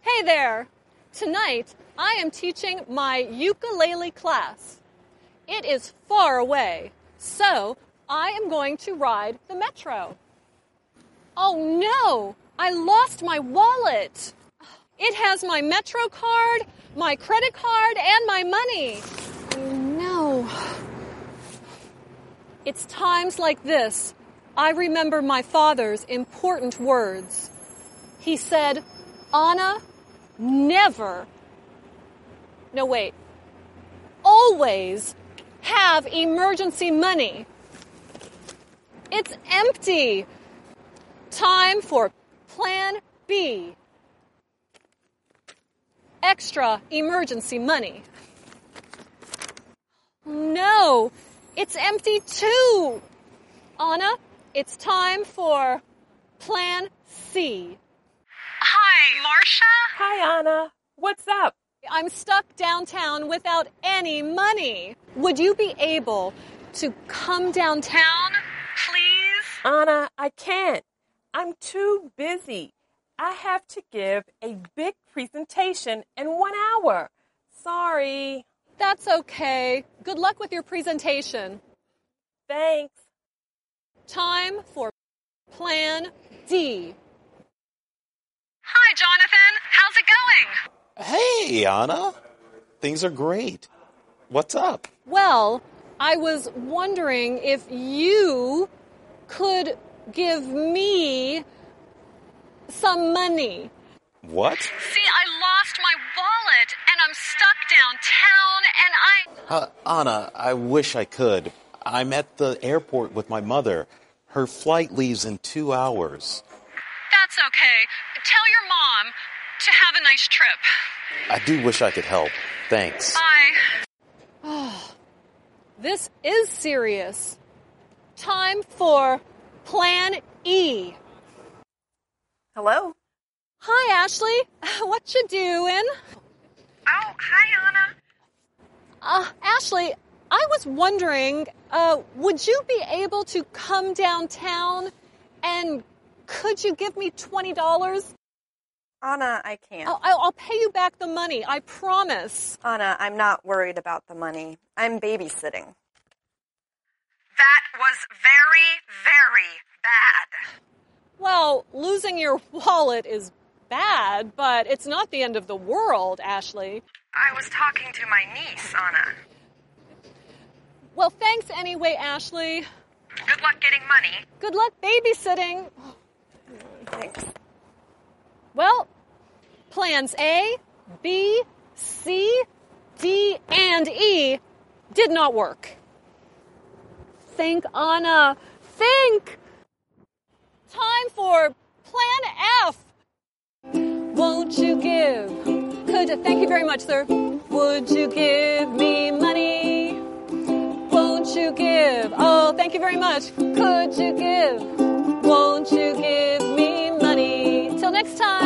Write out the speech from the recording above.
Hey there! Tonight, I am teaching my ukulele class. It is far away, so I am going to ride the metro. Oh no! I lost my wallet! It has my Metro card, my credit card, and my money. Oh no. It's times like this I remember my father's important words. He said, Anna, always have emergency money. It's empty. Time for Plan B. Extra emergency money. No, it's empty too. Anna, it's time for Plan C. Hi, Marcia? Hi, Anna. What's up? I'm stuck downtown without any money. Would you be able to come downtown, please? Anna, I can't. I'm too busy. I have to give a big presentation in 1 hour. Sorry. That's okay. Good luck with your presentation. Thanks. Time for Plan D. Hi, Jonathan. How's it going? Hey, Anna. Things are great. What's up? Well, I was wondering if you could give me some money. What? See, I lost my wallet, and I'm stuck downtown, and Anna, I wish I could. I'm at the airport with my mother. Her flight leaves in 2 hours. That's okay. Tell your mom to have a nice trip. I do wish I could help. Thanks. Bye. This is serious. Time for Plan E. Hello? Hi, Ashley. What you doing? Oh, hi, Anna. Ashley, I was wondering, would you be able to come downtown and could you give me $20? Anna, I can't. I'll pay you back the money, I promise. Anna, I'm not worried about the money. I'm babysitting. That was very, very bad. Well, losing your wallet is bad, but it's not the end of the world, Ashley. I was talking to my niece, Anna. Well, thanks anyway, Ashley. Good luck getting money. Good luck babysitting. Thanks. Well, plans A, B, C, D, and E did not work. Think, Anna. Think. Time for Plan F. Won't you give? Thank you very much, sir. Would you give me money? Won't you give? Oh, thank you very much. Could you give? Won't you give me money? Till next time.